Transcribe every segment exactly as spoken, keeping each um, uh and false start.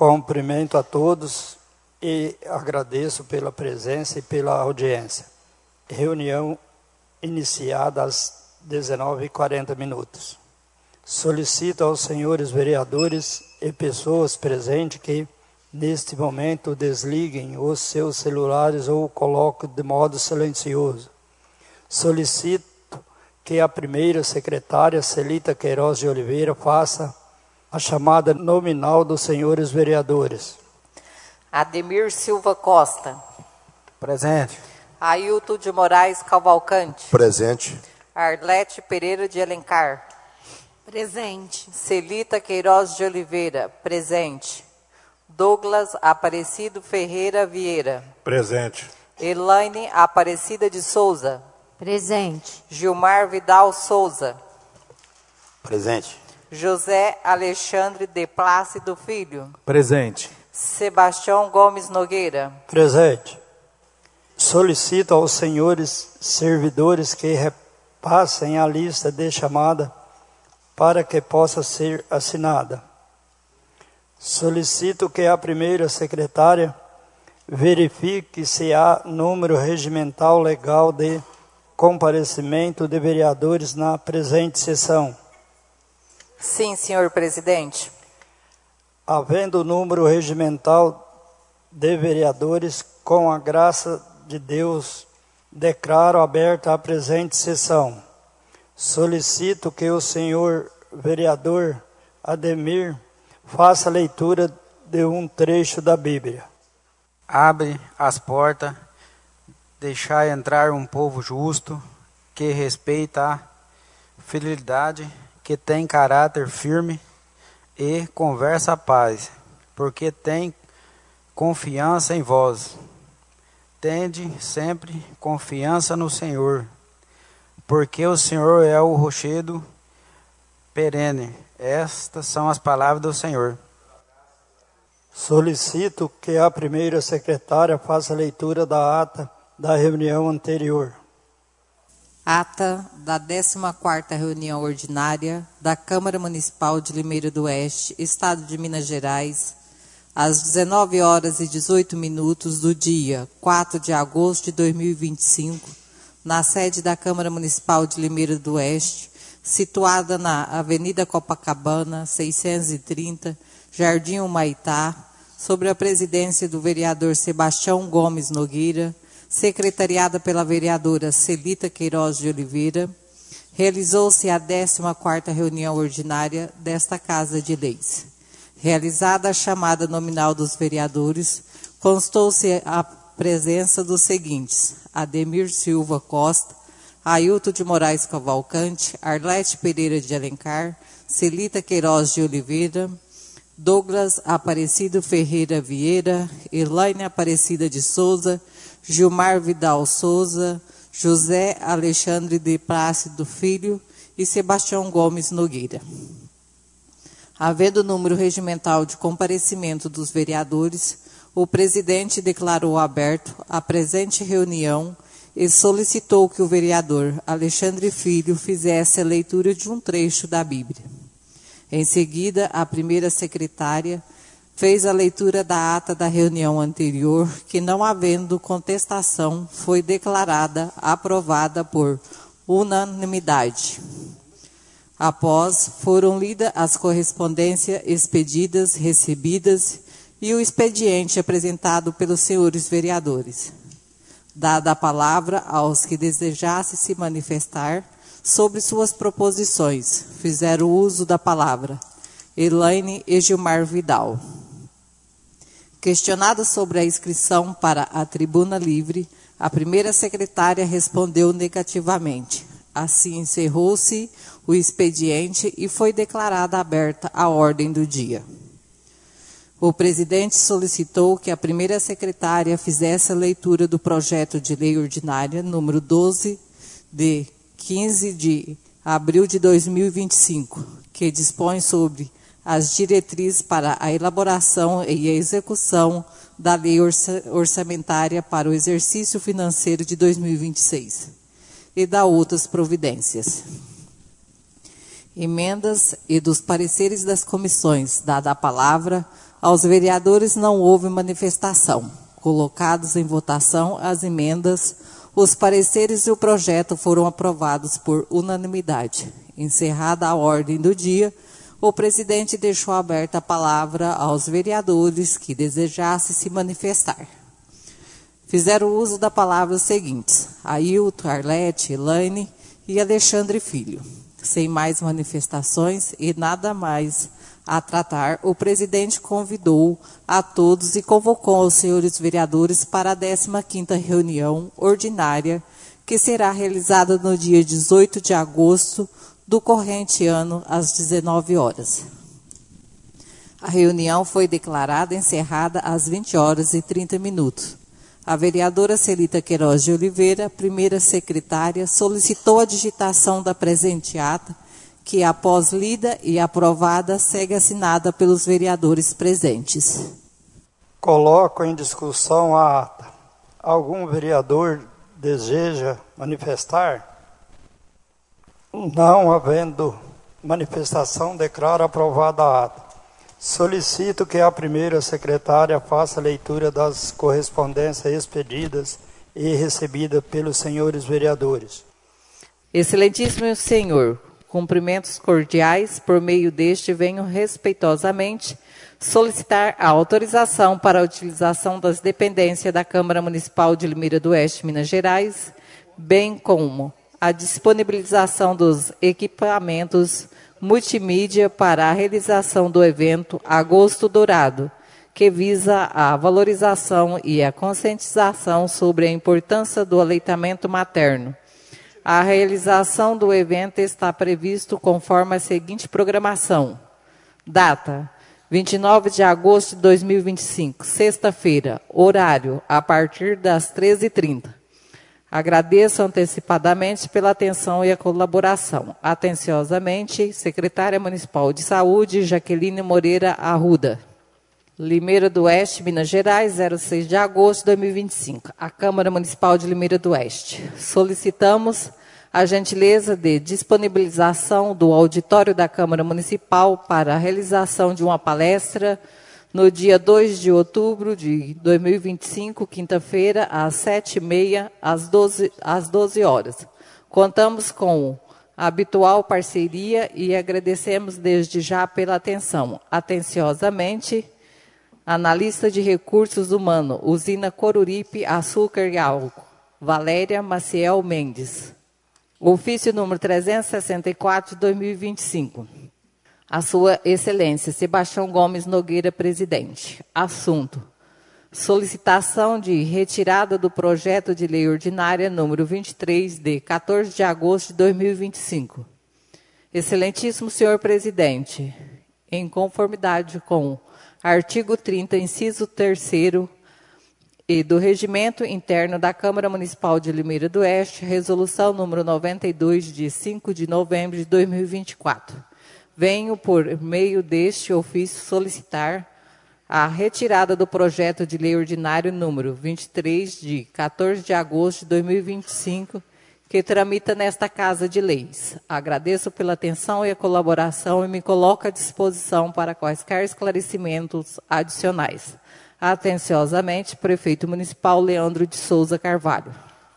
Cumprimento a todos e agradeço pela presença e pela audiência. Reunião iniciada às dezenove e quarenta minutos. Solicito aos senhores vereadores e pessoas presentes que, neste momento, desliguem os seus celulares ou o coloquem de modo silencioso. Solicito que a primeira secretária, Celita Queiroz de Oliveira, faça a chamada nominal dos senhores vereadores. Ademir Silva Costa. Presente. Ailton de Moraes Cavalcante. Presente. Arlete Pereira de Alencar. Presente. Celita Queiroz de Oliveira. Presente. Douglas Aparecido Ferreira Vieira. Presente. Elaine Aparecida de Souza. Presente. Gilmar Vidal Souza. Presente. José Alexandre de Plácido Filho. Presente. Sebastião Gomes Nogueira. Presente. Solicito aos senhores servidores que repassem a lista de chamada para que possa ser assinada. Solicito que a primeira secretária verifique se há número regimental legal de comparecimento de vereadores na presente sessão. Sim, senhor presidente. Havendo número regimental de vereadores, com a graça de Deus, declaro aberta a presente sessão. Solicito que o senhor vereador Ademir faça a leitura de um trecho da Bíblia. Abre as portas, deixai entrar um povo justo, que respeita a fidelidade, que tem caráter firme e conversa a paz, porque tem confiança em vós. Tende sempre confiança no Senhor, porque o Senhor é o rochedo perene. Estas são as palavras do Senhor. Solicito que a primeira secretária faça a leitura da ata da reunião anterior. Ata da décima quarta reunião ordinária da Câmara Municipal de Limeira do Oeste, Estado de Minas Gerais, às dezenove horas e dezoito minutos do dia quatro de agosto de dois mil e vinte e cinco, na sede da Câmara Municipal de Limeira do Oeste, situada na Avenida Copacabana, seiscentos e trinta, Jardim Humaitá, sob a presidência do vereador Sebastião Gomes Nogueira, secretariada pela vereadora Celita Queiroz de Oliveira, realizou-se a décima quarta reunião ordinária desta Casa de Leis. Realizada a chamada nominal dos vereadores, constou-se a presença dos seguintes: Ademir Silva Costa, Ailton de Moraes Cavalcante, Arlete Pereira de Alencar, Celita Queiroz de Oliveira, Douglas Aparecido Ferreira Vieira, Elaine Aparecida de Souza, Gilmar Vidal Souza, José Alexandre de Plácido Filho e Sebastião Gomes Nogueira. Havendo número regimental de comparecimento dos vereadores, o presidente declarou aberto a presente reunião e solicitou que o vereador Alexandre Filho fizesse a leitura de um trecho da Bíblia. Em seguida, a primeira secretária fez a leitura da ata da reunião anterior, que, não havendo contestação, foi declarada aprovada por unanimidade. Após, foram lidas as correspondências expedidas, recebidas e o expediente apresentado pelos senhores vereadores. Dada a palavra aos que desejassem se manifestar sobre suas proposições, fizeram uso da palavra Elaine e Gilmar Vidal. Questionada sobre a inscrição para a tribuna livre, a primeira secretária respondeu negativamente. Assim encerrou-se o expediente e foi declarada aberta a ordem do dia. O presidente solicitou que a primeira secretária fizesse a leitura do projeto de lei ordinária número doze, de quinze de abril de dois mil e vinte e cinco, que dispõe sobre as diretrizes para a elaboração e a execução da lei orçamentária para o exercício financeiro de dois mil e vinte e seis e da outras providências. Emendas e dos pareceres das comissões, dada a palavra Aos vereadores não houve manifestação. Colocados em votação as emendas, os pareceres e o projeto foram aprovados por unanimidade. Encerrada a ordem do dia, o presidente deixou aberta a palavra aos vereadores que desejassem se manifestar. Fizeram uso da palavra os seguintes: Ailton, Arlete, Elaine e Alexandre Filho. Sem mais manifestações e nada mais a tratar, o presidente convidou a todos e convocou os senhores vereadores para a décima quinta reunião ordinária, que será realizada no dia dezoito de agosto do corrente ano, às dezenove horas. A reunião foi declarada encerrada às vinte horas e trinta minutos. A vereadora Celita Queiroz de Oliveira, primeira secretária, solicitou a digitação da presente ata, que, após lida e aprovada, segue assinada pelos vereadores presentes. Coloco em discussão a ata. Algum vereador deseja manifestar? Não havendo manifestação, declaro aprovada a ata. Solicito que a primeira secretária faça a leitura das correspondências expedidas e recebidas pelos senhores vereadores. Excelentíssimo senhor, cumprimentos cordiais, por meio deste venho respeitosamente solicitar a autorização para a utilização das dependências da Câmara Municipal de Limeira do Oeste, Minas Gerais, bem como a disponibilização dos equipamentos multimídia para a realização do evento Agosto Dourado, que visa a valorização e a conscientização sobre a importância do aleitamento materno. A realização do evento está previsto conforme a seguinte programação. Data: vinte e nove de agosto de dois mil e vinte e cinco, sexta-feira, horário a partir das treze e trinta. Agradeço antecipadamente pela atenção e a colaboração. Atenciosamente, Secretária Municipal de Saúde, Jaqueline Moreira Arruda. Limeira do Oeste, Minas Gerais, zero seis de agosto de dois mil e vinte e cinco. A Câmara Municipal de Limeira do Oeste. Solicitamos a gentileza de disponibilização do auditório da Câmara Municipal para a realização de uma palestra no dia dois de outubro de dois mil e vinte e cinco, quinta-feira, às sete e meia, às doze, às doze horas. Contamos com a habitual parceria e agradecemos desde já pela atenção. Atenciosamente, analista de recursos humanos, usina Coruripe, Açúcar e Álcool, Valéria Maciel Mendes. Ofício número trezentos e sessenta e quatro de dois mil e vinte e cinco. A Sua Excelência Sebastião Gomes Nogueira, presidente. Assunto: solicitação de retirada do projeto de lei ordinária número vinte e três, de quatorze de agosto de dois mil e vinte e cinco. Excelentíssimo senhor presidente, em conformidade com artigo trinta, inciso terceiro, e do Regimento Interno da Câmara Municipal de Limeira do Oeste, resolução número noventa e dois, de cinco de novembro de dois mil e vinte e quatro. Venho, por meio deste ofício, solicitar a retirada do projeto de lei ordinário número vinte e três, de quatorze de agosto de dois mil e vinte e cinco, que tramita nesta Casa de Leis. Agradeço pela atenção e a colaboração e me coloco à disposição para quaisquer esclarecimentos adicionais. Atenciosamente, Prefeito Municipal Leandro de Souza Carvalho.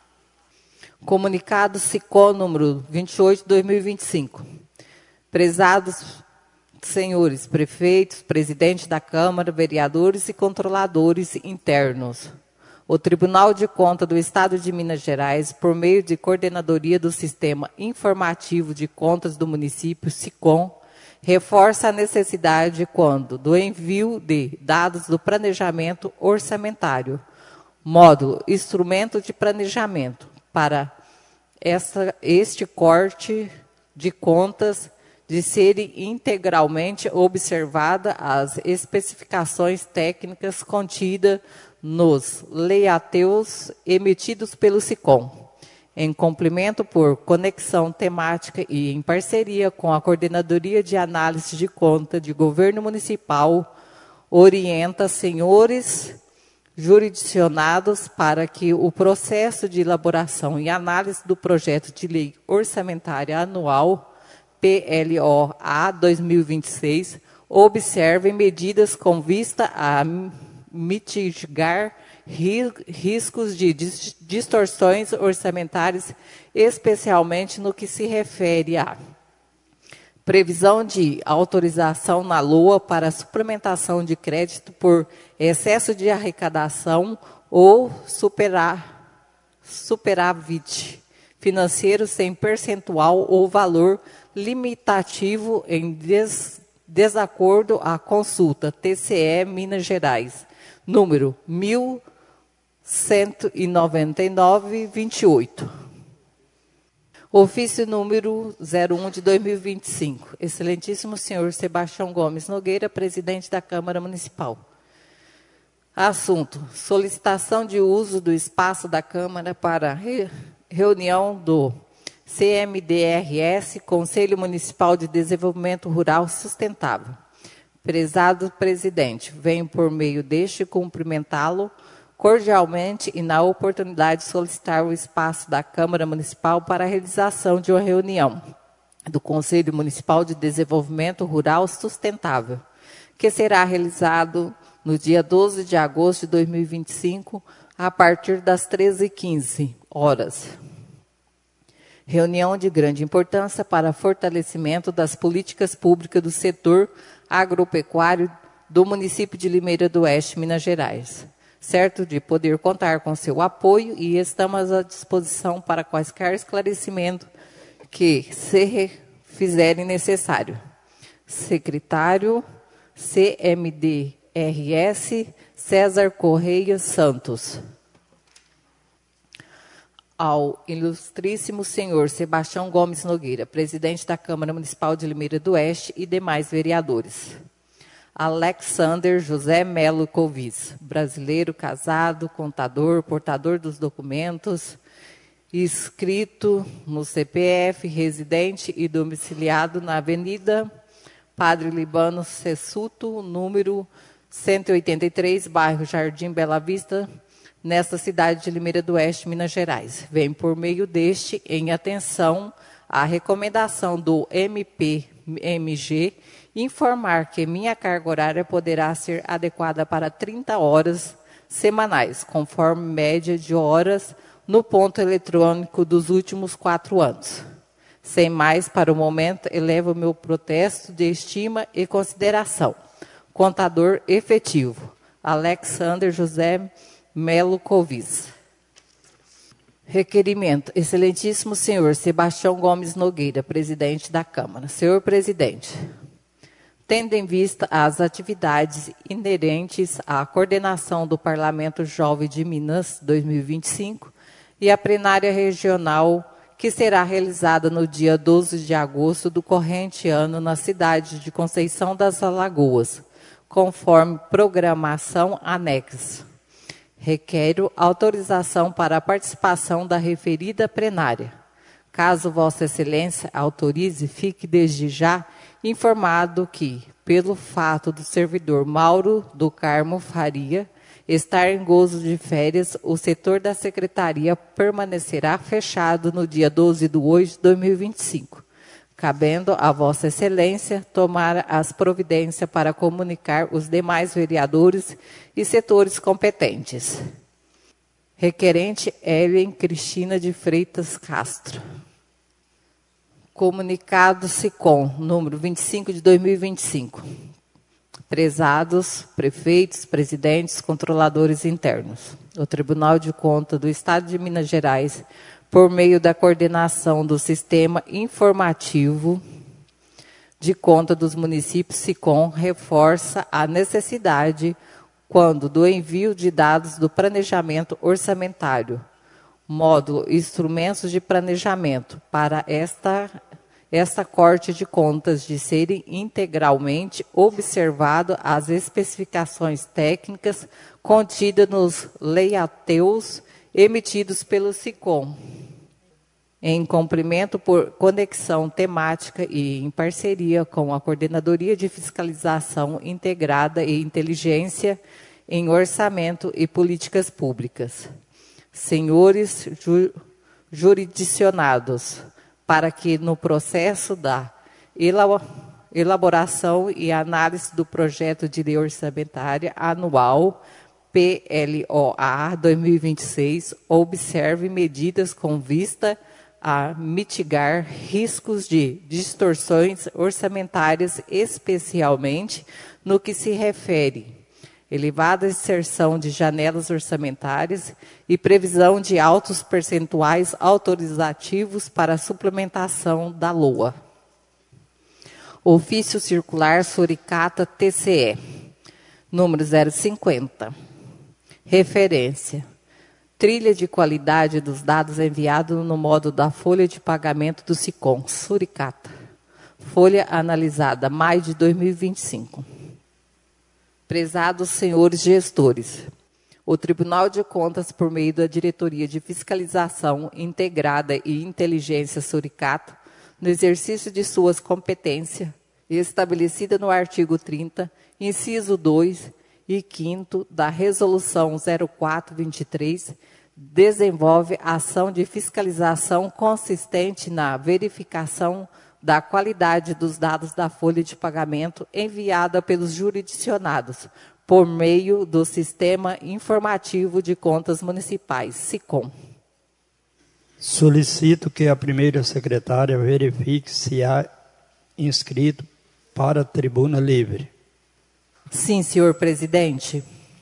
Comunicado SICOM número vinte e oito, de dois mil e vinte e cinco. Prezados senhores prefeitos, presidente da Câmara, vereadores e controladores internos. O Tribunal de Contas do Estado de Minas Gerais, por meio de coordenadoria do Sistema Informativo de Contas do Município, SICOM, reforça a necessidade quando do envio de dados do planejamento orçamentário, módulo Instrumento de Planejamento, para essa, este corte de contas de serem integralmente observadas as especificações técnicas contidas nos leiateus emitidos pelo SICOM, em complemento por conexão temática e em parceria com a Coordenadoria de Análise de Conta de Governo Municipal, orienta senhores jurisdicionados para que o processo de elaboração e análise do projeto de lei orçamentária anual P L O A dois mil e vinte e seis, observem medidas com vista a mitigar riscos de distorções orçamentárias, especialmente no que se refere à previsão de autorização na L O A para suplementação de crédito por excesso de arrecadação ou superar, superávit financeiro sem percentual ou valor limitativo em des, desacordo à consulta T C E Minas Gerais, número mil cento e noventa e nove, vinte e oito. Ofício número zero um de dois mil e vinte e cinco. Excelentíssimo senhor Sebastião Gomes Nogueira, presidente da Câmara Municipal. Assunto: solicitação de uso do espaço da Câmara para re, reunião do C M D R S, Conselho Municipal de Desenvolvimento Rural Sustentável. Prezado presidente, venho por meio deste cumprimentá-lo cordialmente e na oportunidade solicitar o espaço da Câmara Municipal para a realização de uma reunião do Conselho Municipal de Desenvolvimento Rural Sustentável, que será realizado no dia doze de agosto de dois mil e vinte e cinco, a partir das treze e quinze horas. Reunião de grande importância para fortalecimento das políticas públicas do setor agropecuário do município de Limeira do Oeste, Minas Gerais. Certo de poder contar com seu apoio e estamos à disposição para quaisquer esclarecimentos que se fizerem necessário. Secretário C M D R S, César Correia Santos. Ao ilustríssimo senhor Sebastião Gomes Nogueira, presidente da Câmara Municipal de Limeira do Oeste e demais vereadores. Alexander José Melo Covis, brasileiro, casado, contador, portador dos documentos, inscrito no C P F, residente e domiciliado na Avenida Padre Libano Sessuto, número cento e oitenta e três, bairro Jardim Bela Vista, nesta cidade de Limeira do Oeste, Minas Gerais. Vem por meio deste em atenção à recomendação do M P M G informar que minha carga horária poderá ser adequada para trinta horas semanais, conforme média de horas no ponto eletrônico dos últimos quatro anos. Sem mais, para o momento, elevo meu protesto de estima e consideração. Contador efetivo, Alexander José Melo Covis. Requerimento. Excelentíssimo senhor Sebastião Gomes Nogueira, presidente da Câmara. Senhor presidente, tendo em vista as atividades inerentes à coordenação do Parlamento Jovem de Minas dois mil e vinte e cinco e a plenária regional que será realizada no dia doze de agosto do corrente ano na cidade de Conceição das Alagoas, conforme programação anexa. Requero autorização para a participação da referida plenária. Caso Vossa Excelência autorize, fique desde já informado que, pelo fato do servidor Mauro do Carmo Faria estar em gozo de férias, o setor da Secretaria permanecerá fechado no dia doze de oito de dois mil e vinte e cinco, cabendo a Vossa Excelência tomar as providências para comunicar os demais vereadores e setores competentes. Requerente Ellen Cristina de Freitas Castro. Comunicado SICOM, número vinte e cinco de dois mil e vinte e cinco. Prezados prefeitos, presidentes, controladores internos. O Tribunal de Contas do Estado de Minas Gerais, por meio da coordenação do Sistema Informativo de Conta dos Municípios, SICOM, reforça a necessidade, quando do envio de dados do planejamento orçamentário, módulo Instrumentos de Planejamento, para esta, esta Corte de Contas de serem integralmente observado as especificações técnicas contidas nos layouts emitidos pelo SICOM, em cumprimento por conexão temática e em parceria com a Coordenadoria de Fiscalização Integrada e Inteligência em Orçamento e Políticas Públicas. Senhores ju jurisdicionados, para que no processo da elaboração e análise do projeto de lei orçamentária anual P L O A dois mil e vinte e seis, observe medidas com vista a mitigar riscos de distorções orçamentárias, especialmente no que se refere elevada inserção de janelas orçamentárias e previsão de altos percentuais autorizativos para a suplementação da L O A. Ofício Circular Suricata T C E, número zero cinquenta. Referência. Trilha de qualidade dos dados enviados no modo da folha de pagamento do SICOM, Suricata. Folha analisada, maio de dois mil e vinte e cinco. Prezados senhores gestores, o Tribunal de Contas, por meio da Diretoria de Fiscalização Integrada e Inteligência Suricata, no exercício de suas competências, estabelecida no artigo trinta, inciso dois e quinto da Resolução zero quatro vinte e três, desenvolve ação de fiscalização consistente na verificação da qualidade dos dados da folha de pagamento enviada pelos jurisdicionados, por meio do Sistema Informativo de Contas Municipais, SICOM. Solicito que a primeira secretária verifique se há inscrito para a tribuna livre. Sim, senhor presidente.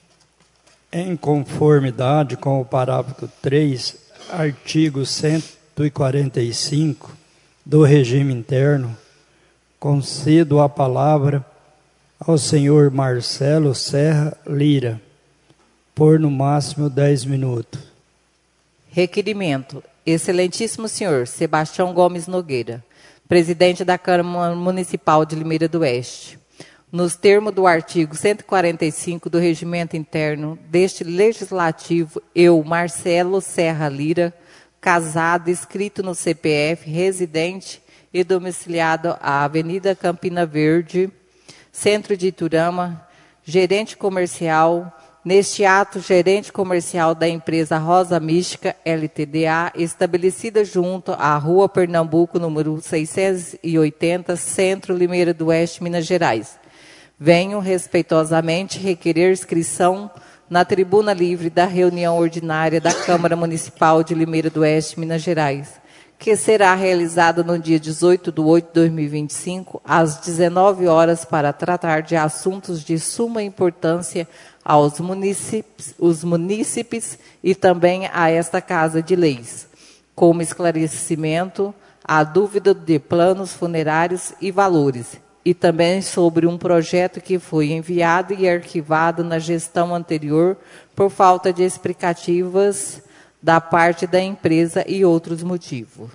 Em conformidade com o parágrafo três, artigo cento e quarenta e cinco do regime interno, concedo a palavra ao senhor Marcelo Serra Lira, por no máximo dez minutos. Requerimento. Excelentíssimo senhor Sebastião Gomes Nogueira, presidente da Câmara Municipal de Limeira do Oeste. Nos termos do artigo cento e quarenta e cinco do regimento interno deste legislativo, eu, Marcelo Serra Lira, casado, inscrito no C P F, residente e domiciliado à Avenida Campina Verde, Centro de Iturama, gerente comercial, neste ato, gerente comercial da empresa Rosa Mística, L T D A, estabelecida junto à Rua Pernambuco, número seiscentos e oitenta, Centro, Limeira do Oeste, Minas Gerais. Venho respeitosamente requerer inscrição na tribuna livre da reunião ordinária da Câmara Municipal de Limeira do Oeste, Minas Gerais, que será realizada no dia dezoito de oito de dois mil e vinte e cinco, às dezenove horas, para tratar de assuntos de suma importância aos munícipes, os munícipes e também a esta Casa de Leis, como esclarecimento à dúvida de planos funerários e valores, e também sobre um projeto que foi enviado e arquivado na gestão anterior por falta de explicativas da parte da empresa e outros motivos.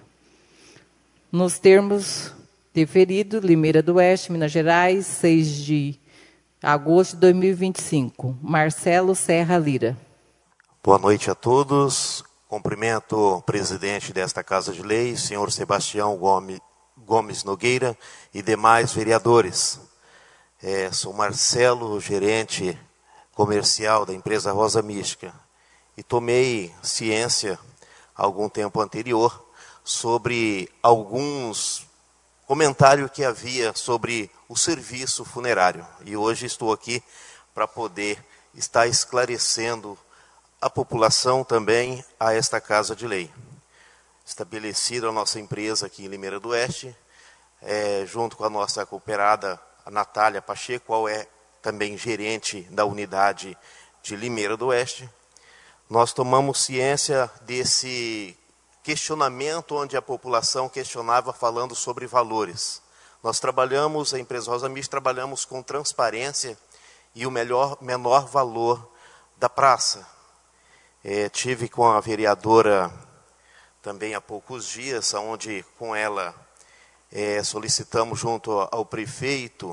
Nos termos deferido, Limeira do Oeste, Minas Gerais, seis de agosto de dois mil e vinte e cinco. Marcelo Serra Lira. Boa noite a todos. Cumprimento o presidente desta Casa de Leis, senhor Sebastião Gomes, Gomes Nogueira, e demais vereadores. É, sou Marcelo, gerente comercial da empresa Rosa Mística, e tomei ciência, algum tempo anterior, sobre alguns comentários que havia sobre o serviço funerário. E hoje estou aqui para poder estar esclarecendo a população também a esta Casa de Lei. Estabelecida a nossa empresa aqui em Limeira do Oeste, é, junto com a nossa cooperada, a Natália Pacheco, qual é também gerente da unidade de Limeira do Oeste, nós tomamos ciência desse questionamento onde a população questionava falando sobre valores. Nós trabalhamos, a empresa Rosa Mística, trabalhamos com transparência e o melhor, menor valor da praça. É, tive com a vereadora também há poucos dias, onde com ela é, solicitamos junto ao prefeito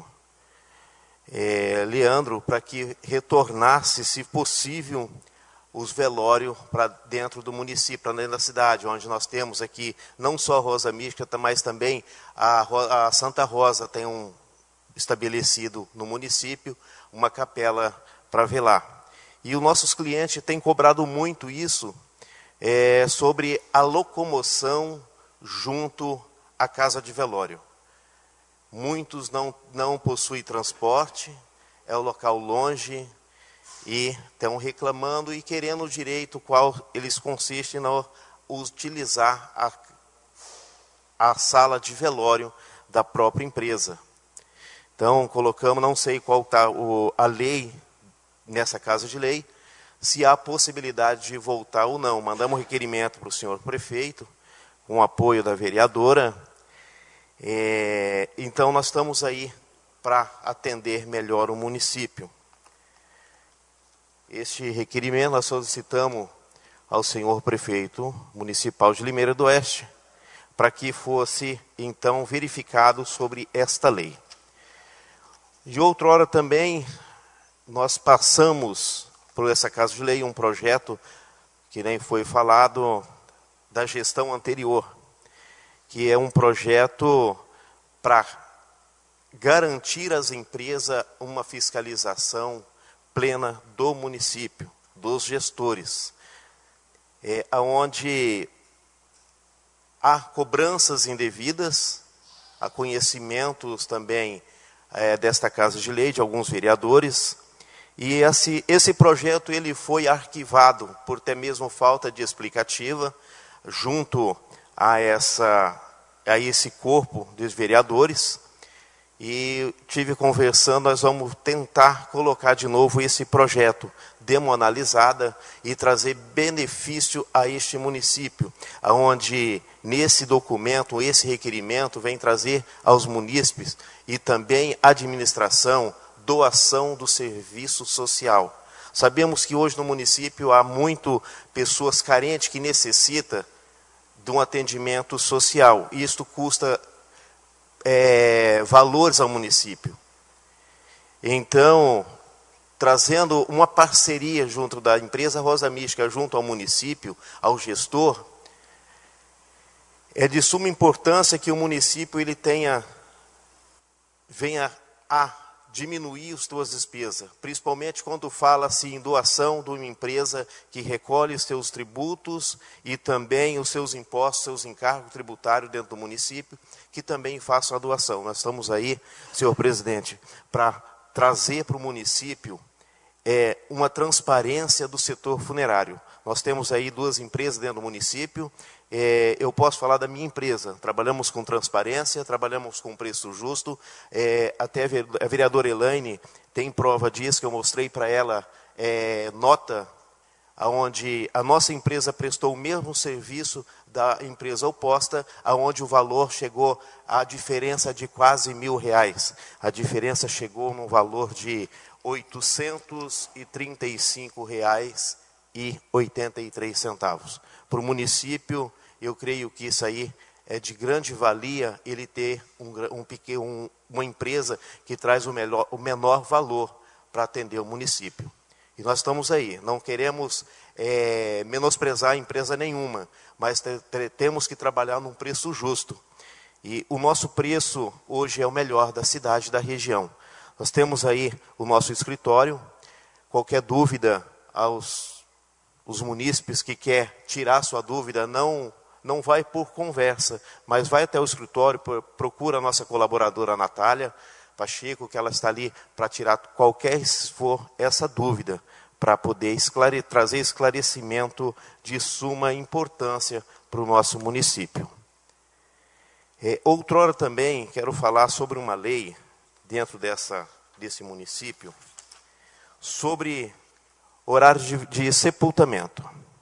é, Leandro para que retornasse, se possível, os velórios para dentro do município, para dentro da cidade, onde nós temos aqui não só a Rosa Mística, mas também a, a Santa Rosa tem um estabelecido no município, uma capela para velar. E os nossos clientes têm cobrado muito isso, é, sobre a locomoção junto à casa de velório. muitos não, não possuem transporte, é o local longe, e estão reclamando e querendo o direito qual eles consistem no utilizar a, a sala de velório da própria empresa. Então, colocamos, não sei qual está a lei nessa casa de lei, se há possibilidade de voltar ou não. Mandamos um requerimento para o senhor prefeito, com o apoio da vereadora. É, então, nós estamos aí para atender melhor o município. Este requerimento nós solicitamos ao senhor prefeito municipal de Limeira do Oeste, para que fosse, então, verificado sobre esta lei. De outrora também, nós passamos por essa casa de lei um projeto que nem foi falado da gestão anterior, que é um projeto para garantir às empresas uma fiscalização plena do município, dos gestores, é, onde há cobranças indevidas, há conhecimentos também é, desta casa de lei, de alguns vereadores, e esse, esse projeto ele foi arquivado por até mesmo falta de explicativa, junto a, essa, a esse corpo dos vereadores, e tive conversando, nós vamos tentar colocar de novo esse projeto, demo analisada, e trazer benefício a este município, onde nesse documento, esse requerimento, vem trazer aos munícipes e também administração, doação do serviço social. Sabemos que hoje no município há muito pessoas carentes que necessitam de um atendimento social, e isto custa É, valores ao município. Então, trazendo uma parceria junto da empresa Rosa Mística, junto ao município, ao gestor, é de suma importância que o município ele tenha, venha a diminuir as suas despesas, principalmente quando fala-se em doação de uma empresa que recolhe os seus tributos e também os seus impostos, seus encargos tributários dentro do município, que também façam a doação. Nós estamos aí, senhor presidente, para trazer para o município é, uma transparência do setor funerário. Nós temos aí duas empresas dentro do município. É, eu posso falar da minha empresa. Trabalhamos com transparência, trabalhamos com preço justo. É, até a vereadora Elaine tem prova disso, que eu mostrei para ela é, nota, onde a nossa empresa prestou o mesmo serviço da empresa oposta, onde o valor chegou à diferença de quase mil reais. A diferença chegou no valor de oitocentos e trinta e cinco reais e oitenta e três centavos. Para o município, eu creio que isso aí é de grande valia, ele ter um, um pequeno, um, uma empresa que traz o, melhor, o menor valor para atender o município. E nós estamos aí, não queremos é, menosprezar a empresa nenhuma, mas te, te, temos que trabalhar num preço justo. E o nosso preço hoje é o melhor da cidade e da região. Nós temos aí o nosso escritório. Qualquer dúvida aos os munícipes que quer tirar sua dúvida, não, não vai por conversa, mas vai até o escritório, procura a nossa colaboradora Natália Pacheco, que ela está ali para tirar qualquer for essa dúvida, para poder esclare, trazer esclarecimento de suma importância para o nosso município. É, outrora também quero falar sobre uma lei dentro dessa, desse município, sobre horário de, de sepultamento.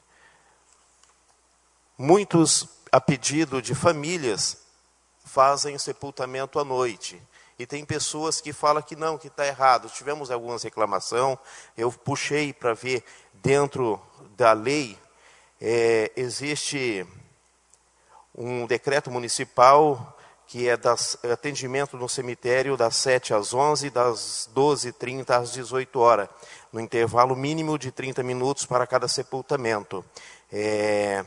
Muitos, a pedido de famílias, fazem sepultamento à noite. E tem pessoas que falam que não, que está errado. Tivemos algumas reclamações, eu puxei para ver dentro da lei, é, existe um decreto municipal que é das, atendimento no cemitério das sete às onze, das doze e trinta às dezoito horas, no intervalo mínimo de trinta minutos para cada sepultamento. É,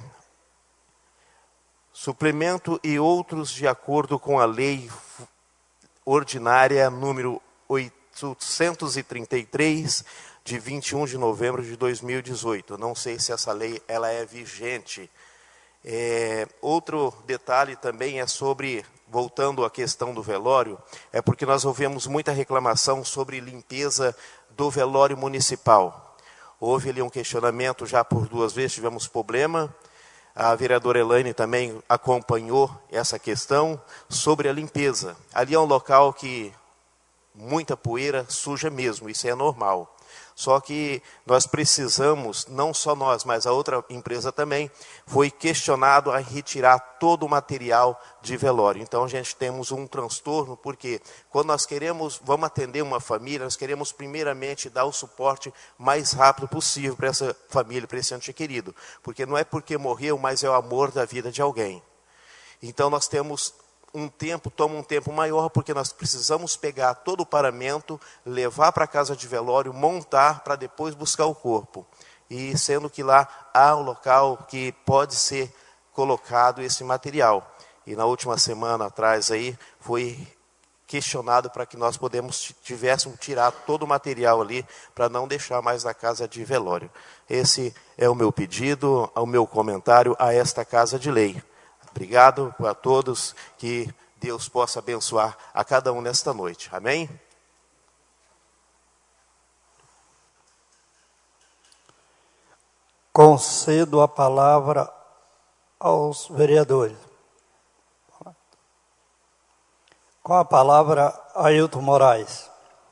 suplemento e outros de acordo com a lei ordinária número oitocentos e trinta e três, de vinte e um de novembro de dois mil e dezoito. Não sei se essa lei ela é vigente. É, outro detalhe também é sobre voltando à questão do velório, é porque nós ouvimos muita reclamação sobre limpeza do velório municipal. Houve ali um questionamento já por duas vezes, tivemos problema. A vereadora Elaine também acompanhou essa questão sobre a limpeza. Ali é um local que muita poeira suja mesmo, isso é normal. Só que nós precisamos, não só nós, mas a outra empresa também, foi questionado a retirar todo o material de velório. Então, a gente temos um transtorno, porque quando nós queremos, vamos atender uma família, nós queremos primeiramente dar o suporte mais rápido possível para essa família, para esse ente querido. Porque não é porque morreu, mas é o amor da vida de alguém. Então, nós temos um tempo, toma um tempo maior, porque nós precisamos pegar todo o paramento, levar para a casa de velório, montar para depois buscar o corpo. E sendo que lá há um local que pode ser colocado esse material. E na última semana atrás aí foi questionado para que nós pudéssemos, tivéssemos tirar todo o material ali, para não deixar mais na casa de velório. Esse é o meu pedido, o meu comentário a esta casa de lei. Obrigado a todos, que Deus possa abençoar a cada um nesta noite. Amém? Concedo a palavra aos vereadores. Com a palavra, Ailton Moraes.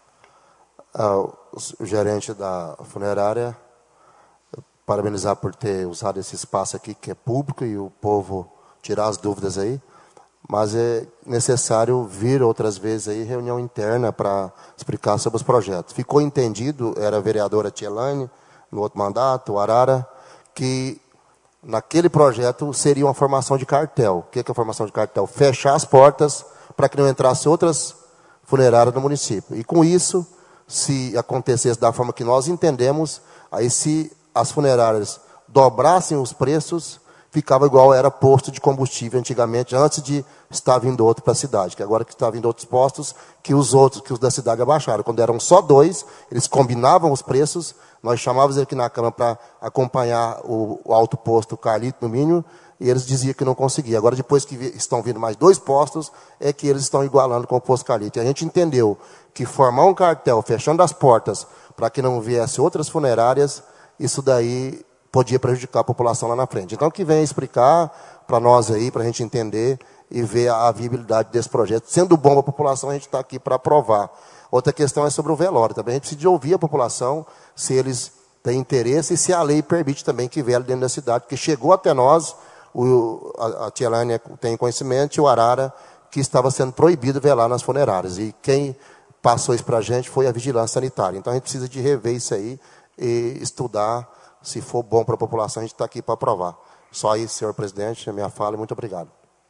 Ah, o gerente da funerária, parabenizar por ter usado esse espaço aqui, que é público, e o povo tirar as dúvidas aí, mas é necessário vir outras vezes aí, reunião interna para explicar sobre os projetos. Ficou entendido, era a vereadora Tielane, no outro mandato, o Arara, que naquele projeto seria uma formação de cartel. O que é a formação de cartel? Fechar as portas para que não entrasse outras funerárias no município. E com isso, se acontecesse da forma que nós entendemos, aí se as funerárias dobrassem os preços, ficava igual era posto de combustível antigamente, antes de estar vindo outro para a cidade. Que agora que está vindo outros postos, que os outros, que os da cidade abaixaram. Quando eram só dois, eles combinavam os preços, nós chamávamos aqui na Câmara para acompanhar o, o alto posto Carlito, no mínimo, e eles diziam que não conseguia. Agora, depois que estão vindo mais dois postos, é que eles estão igualando com o posto Carlito. E a gente entendeu que formar um cartel, fechando as portas, para que não viesse outras funerárias, isso daí podia prejudicar a população lá na frente. Então, que venha explicar para nós aí, para a gente entender e ver a viabilidade desse projeto. Sendo bom para a população, a gente está aqui para aprovar. Outra questão é sobre o velório. Também a gente precisa de ouvir a população, se eles têm interesse e se a lei permite também que vele dentro da cidade, porque chegou até nós, o, a, a Tielane tem conhecimento, e o Arara, que estava sendo proibido velar nas funerárias. E quem passou isso para a gente foi a vigilância sanitária. Então, a gente precisa de rever isso aí e estudar. Se for bom para a população, a gente está aqui para aprovar. Só isso, senhor presidente, a minha fala. Muito obrigado.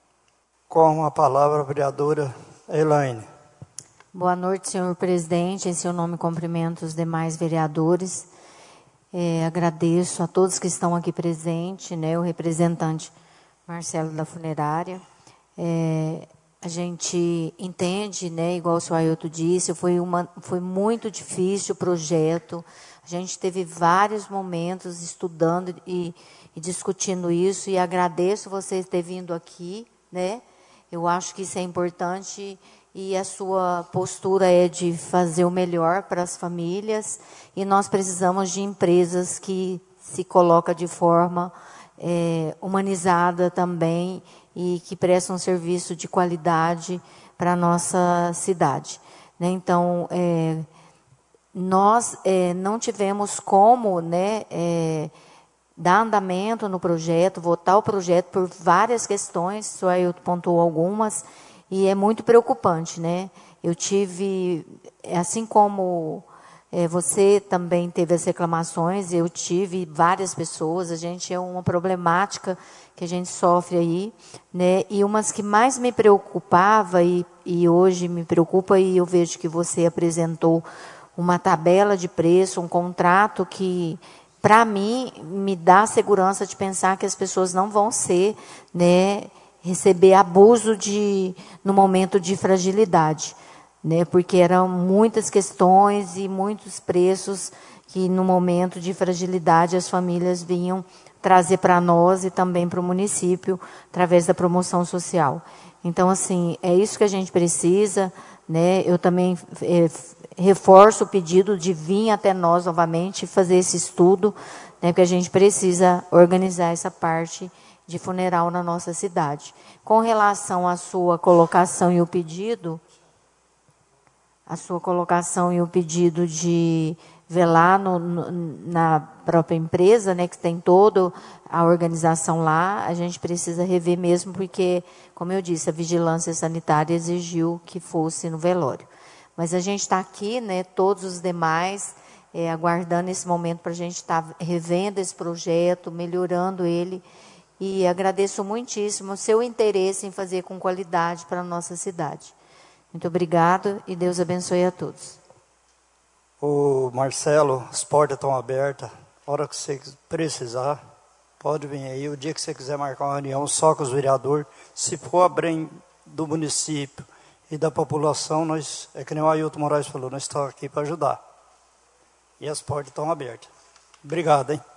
Com a palavra, a vereadora Elaine. Boa noite, senhor presidente. Em seu nome, cumprimento os demais vereadores. É, agradeço a todos que estão aqui presentes, né, o representante Marcelo da funerária. É, a gente entende, né, igual o senhor Ailton disse, foi, uma, foi muito difícil o projeto. A gente teve vários momentos estudando e, e discutindo isso, e agradeço vocês terem vindo aqui, né? Eu acho que isso é importante, e a sua postura é de fazer o melhor para as famílias, e nós precisamos de empresas que se colocam de forma é, humanizada também, e que prestam um serviço de qualidade para a nossa cidade, né? Então, é, nós é, não tivemos como, né, é, dar andamento no projeto, votar o projeto por várias questões, o senhor Ailton pontuou algumas, e é muito preocupante, né? Eu tive, assim como é, você também teve as reclamações, eu tive várias pessoas, a gente é uma problemática que a gente sofre aí, né? E umas que mais me preocupava, e, e hoje me preocupa, e eu vejo que você apresentou uma tabela de preço, um contrato que, para mim, me dá segurança de pensar que as pessoas não vão ser, né, receber abuso de, no momento de fragilidade, né, porque eram muitas questões e muitos preços que no momento de fragilidade as famílias vinham trazer para nós e também para o município, através da promoção social. Então, assim, é isso que a gente precisa, né? Eu também é, reforço o pedido de vir até nós novamente e fazer esse estudo, né? Porque a gente precisa organizar essa parte de funeral na nossa cidade. Com relação à sua colocação e o pedido, a sua colocação e o pedido de velar no, no, na própria empresa, né, que tem toda a organização lá, a gente precisa rever mesmo, porque, como eu disse, a vigilância sanitária exigiu que fosse no velório. Mas a gente está aqui, né, todos os demais, é, aguardando esse momento para a gente estar tá revendo esse projeto, melhorando ele, e agradeço muitíssimo o seu interesse em fazer com qualidade para a nossa cidade. Muito obrigado e Deus abençoe a todos. O Marcelo, as portas estão abertas. A hora que você precisar, pode vir aí. O dia que você quiser marcar uma reunião só com os vereadores, se for abrir do município e da população, nós, é que nem o Ailton Moraes falou, nós estamos aqui para ajudar. E as portas estão abertas. Obrigado, hein?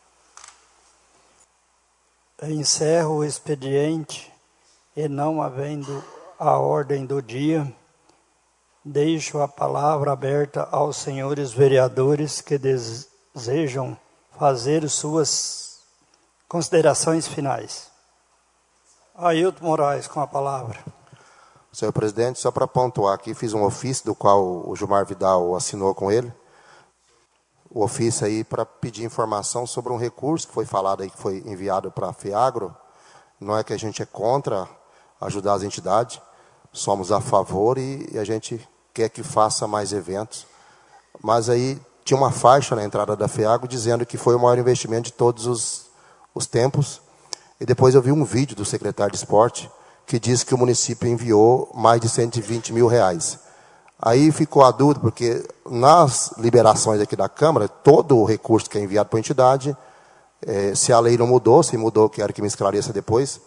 Eu encerro o expediente e não havendo a ordem do dia, deixo a palavra aberta aos senhores vereadores que desejam fazer suas considerações finais. Ailton Moraes, com a palavra. Senhor presidente, só para pontuar aqui, fiz um ofício do qual o Gilmar Vidal assinou com ele. O ofício aí para pedir informação sobre um recurso que foi falado aí, que foi enviado para a FEAGRO. Não é que a gente é contra ajudar as entidades, somos a favor e, e a gente quer que faça mais eventos. Mas aí tinha uma faixa na entrada da FEAGRO dizendo que foi o maior investimento de todos os, os tempos. E depois eu vi um vídeo do secretário de esporte que diz que o município enviou mais de cento e vinte mil reais. Aí ficou a dúvida, porque nas liberações aqui da Câmara, todo o recurso que é enviado para a entidade, é, se a lei não mudou, se mudou, quero que me esclareça depois,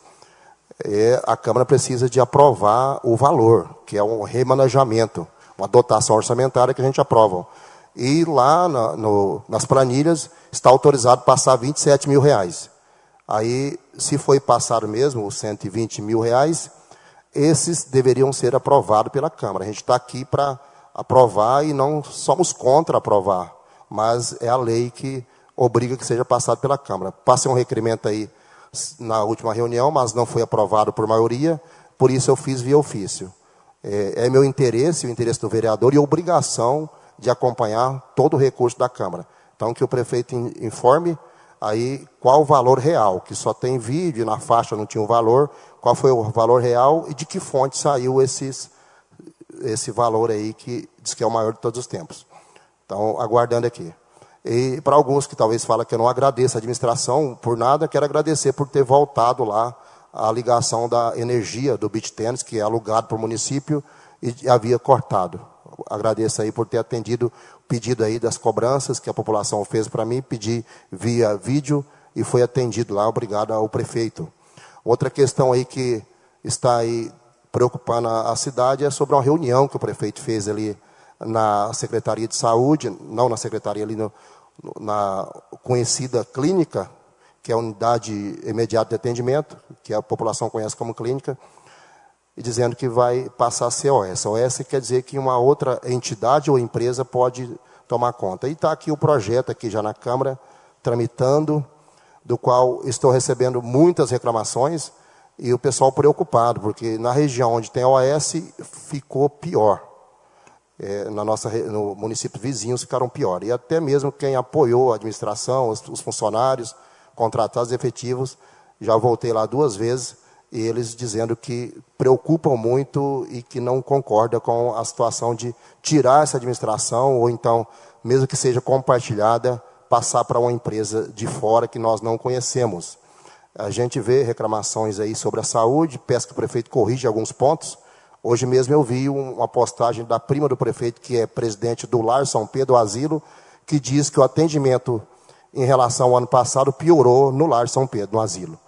é, a Câmara precisa de aprovar o valor, que é um remanejamento, uma dotação orçamentária que a gente aprova. E lá na, no, nas planilhas está autorizado passar vinte e sete mil reais. Aí, se foi passado mesmo os cento e vinte mil reais, esses deveriam ser aprovados pela Câmara. A gente está aqui para aprovar e não somos contra aprovar, mas é a lei que obriga que seja passado pela Câmara. Passei um requerimento aí na última reunião, mas não foi aprovado por maioria, por isso eu fiz via ofício. É, é meu interesse, o interesse do vereador e a obrigação de acompanhar todo o recurso da Câmara. Então, que o prefeito informe aí qual o valor real, que só tem vídeo, na faixa não tinha o valor, qual foi o valor real e de que fonte saiu esses, esse valor aí que diz que é o maior de todos os tempos. Então, aguardando aqui. E para alguns que talvez falem que eu não agradeço a administração por nada, quero agradecer por ter voltado lá a ligação da energia do beach tennis, que é alugado para o município e havia cortado. Agradeço aí por ter atendido o pedido aí das cobranças que a população fez para mim, pedi via vídeo e foi atendido lá, obrigado ao prefeito. Outra questão aí que está aí preocupando a, a cidade é sobre uma reunião que o prefeito fez ali na Secretaria de Saúde, não na Secretaria, ali no, na conhecida clínica, que é a Unidade Imediata de Atendimento, que a população conhece como clínica, e dizendo que vai passar a ser O S. O S quer dizer que uma outra entidade ou empresa pode tomar conta. E está aqui o projeto, aqui já na Câmara, tramitando, do qual estou recebendo muitas reclamações, e o pessoal preocupado, porque na região onde tem O S, ficou pior. É, na nossa, no município vizinhos ficaram pior. E até mesmo quem apoiou a administração, os, os funcionários, contratados efetivos, já voltei lá duas vezes, e eles dizendo que preocupam muito e que não concordam com a situação de tirar essa administração, ou então, mesmo que seja compartilhada, passar para uma empresa de fora que nós não conhecemos. A gente vê reclamações aí sobre a saúde, peço que o prefeito corrija alguns pontos. Hoje mesmo eu vi uma postagem da prima do prefeito, que é presidente do Lar São Pedro, o asilo, que diz que o atendimento em relação ao ano passado piorou no Lar São Pedro, no asilo.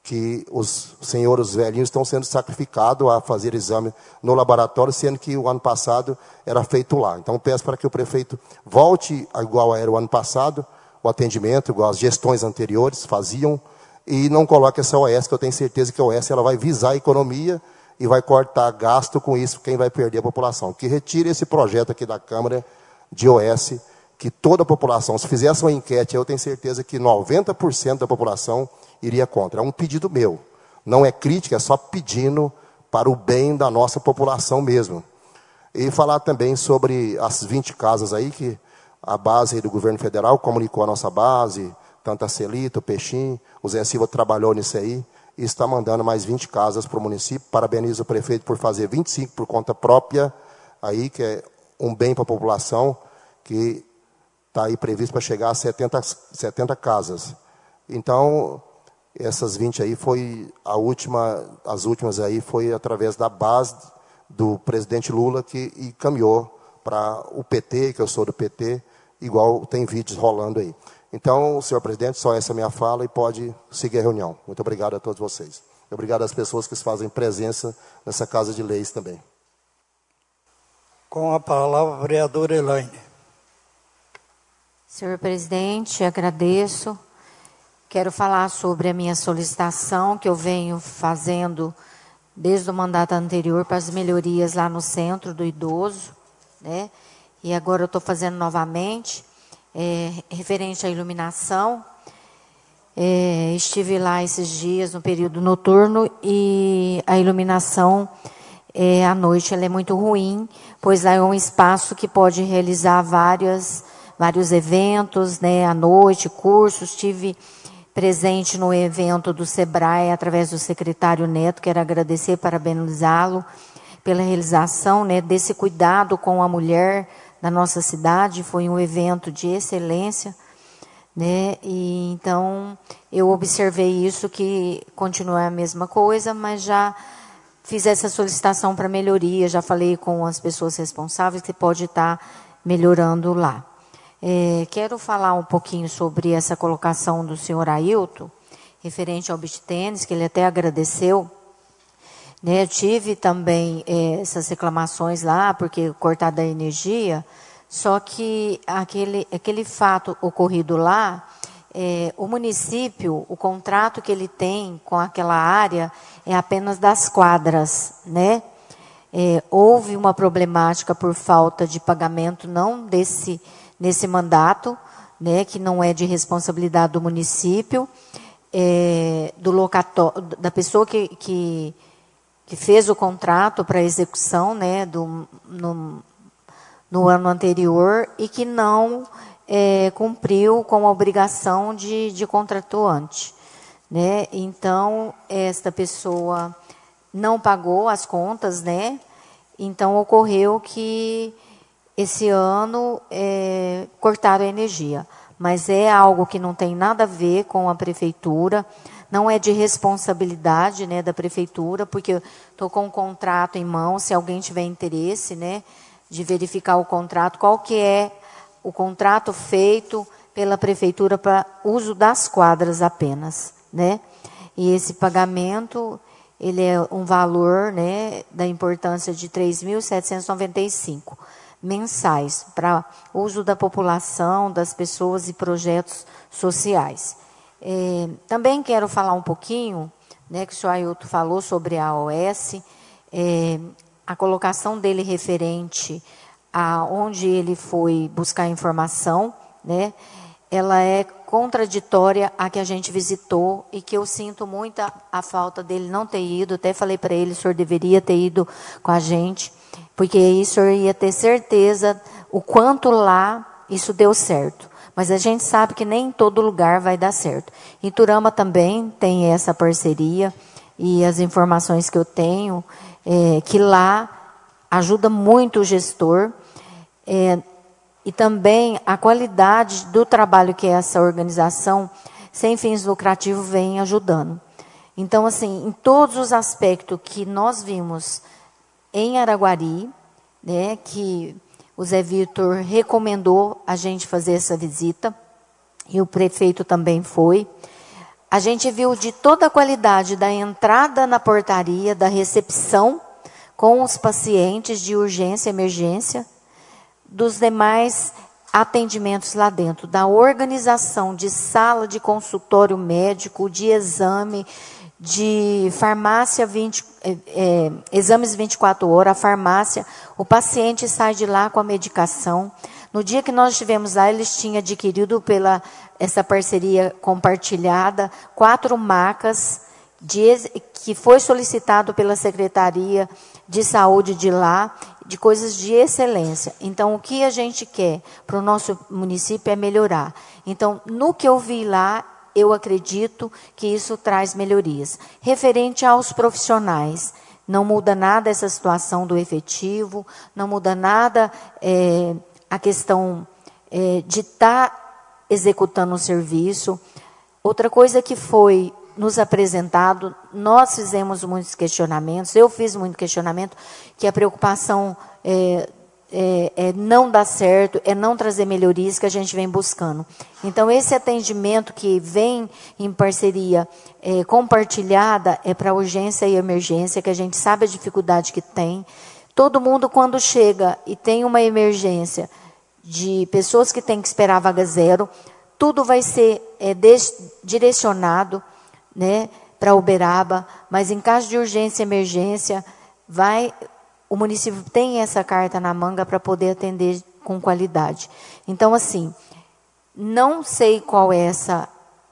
que os senhores velhinhos estão sendo sacrificados a fazer exame no laboratório, sendo que o ano passado era feito lá. Então, peço para que o prefeito volte a igual era o ano passado, o atendimento, igual as gestões anteriores faziam, e não coloque essa O S, que eu tenho certeza que a O S ela vai visar a economia e vai cortar gasto com isso, quem vai perder a população. Que retire esse projeto aqui da Câmara de O S, que toda a população, se fizesse uma enquete, eu tenho certeza que noventa por cento da população iria contra. É um pedido meu. Não é crítica, é só pedindo para o bem da nossa população mesmo. E falar também sobre as vinte casas aí, que a base do governo federal comunicou a nossa base, tanto a Celita, o Peixinho, o Zé Silva trabalhou nisso aí, e está mandando mais vinte casas para o município. Parabenizo o prefeito por fazer vinte e cinco por conta própria, aí, que é um bem para a população, que está aí previsto para chegar a setenta, setenta casas. Então, essas vinte aí foi a última, as últimas aí foi através da base do presidente Lula, que encaminhou para o P T, que eu sou do P T, igual tem vídeos rolando aí. Então, senhor presidente, só essa é a minha fala e pode seguir a reunião. Muito obrigado a todos vocês. Obrigado às pessoas que fazem presença nessa Casa de Leis também. Com a palavra, a vereadora Elaine. Senhor presidente, agradeço. Quero falar sobre a minha solicitação que eu venho fazendo desde o mandato anterior para as melhorias lá no centro do idoso, né? E agora eu estou fazendo novamente, é, referente à iluminação. É, estive lá esses dias no período noturno e a iluminação é, à noite ela é muito ruim, pois lá é um espaço que pode realizar várias, vários eventos, né, à noite, cursos. Estive presente no evento do SEBRAE, através do secretário Neto. Quero agradecer e parabenizá-lo pela realização, né, desse cuidado com a mulher da nossa cidade. Foi um evento de excelência, né? E então eu observei isso, que continua a mesma coisa, mas já fiz essa solicitação para melhoria, já falei com as pessoas responsáveis que pode estar melhorando lá. É, quero falar um pouquinho sobre essa colocação do senhor Ailton, referente ao beach tênis, que ele até agradeceu. Né, eu tive também é, essas reclamações lá, porque cortada a energia, só que aquele, aquele fato ocorrido lá, é, o município, o contrato que ele tem com aquela área é apenas das quadras, né? É, houve uma problemática por falta de pagamento, não desse, nesse mandato, né, que não é de responsabilidade do município, é, do locatório, da pessoa que... que que fez o contrato para execução, né, do, no, no ano anterior, e que não é, cumpriu com a obrigação de, de contratuante. Né? Então, esta pessoa não pagou as contas, né? Então ocorreu que esse ano é, cortaram a energia. Mas é algo que não tem nada a ver com a prefeitura, não é de responsabilidade, né, da prefeitura, porque estou com um contrato em mão. Se alguém tiver interesse, né, de verificar o contrato, qual que é o contrato feito pela prefeitura para uso das quadras apenas, né? E esse pagamento, ele é um valor, né, da importância de três mil setecentos e noventa e cinco mensais para uso da população, das pessoas e projetos sociais. É, também quero falar um pouquinho, né, que o senhor Ailton falou sobre a O S, é, a colocação dele referente a onde ele foi buscar informação, né, ela é contraditória à que a gente visitou e que eu sinto muito a, a falta dele não ter ido. Até falei para ele, o senhor deveria ter ido com a gente, porque aí o senhor ia ter certeza o quanto lá isso deu certo. Mas a gente sabe que nem em todo lugar vai dar certo. Em Turama também tem essa parceria, e as informações que eu tenho, é, que lá ajuda muito o gestor, é, e também a qualidade do trabalho que essa organização, sem fins lucrativos, vem ajudando. Então, assim, em todos os aspectos que nós vimos em Araguari, né, que o Zé Vitor recomendou a gente fazer essa visita, e o prefeito também foi. a gente viu de toda a qualidade da entrada na portaria, da recepção com os pacientes de urgência e emergência, dos demais atendimentos lá dentro, da organização de sala de consultório médico, de exame, de farmácia, vinte, é, é, exames vinte e quatro horas, a farmácia, o paciente sai de lá com a medicação. No dia que nós estivemos lá, eles tinham adquirido pela essa parceria compartilhada, quatro macas, de, que foi solicitado pela Secretaria de Saúde de lá, de coisas de excelência. Então, o que a gente quer para o nosso município é melhorar. Então, no que eu vi lá, eu acredito que isso traz melhorias. Referente aos profissionais, não muda nada essa situação do efetivo, não muda nada é, a questão é, de estar tá executando o serviço. Outra coisa que foi nos apresentado, nós fizemos muitos questionamentos, eu fiz muito questionamento, que a preocupação é, é, é não dar certo, é não trazer melhorias que a gente vem buscando. Então, esse atendimento que vem em parceria é, compartilhada é para urgência e emergência, que a gente sabe a dificuldade que tem. Todo mundo, quando chega e tem uma emergência de pessoas que têm que esperar vaga zero, tudo vai ser é, des, direcionado, né, para Uberaba, mas em caso de urgência e emergência, vai, o município tem essa carta na manga para poder atender com qualidade. Então, assim, não sei qual é essa,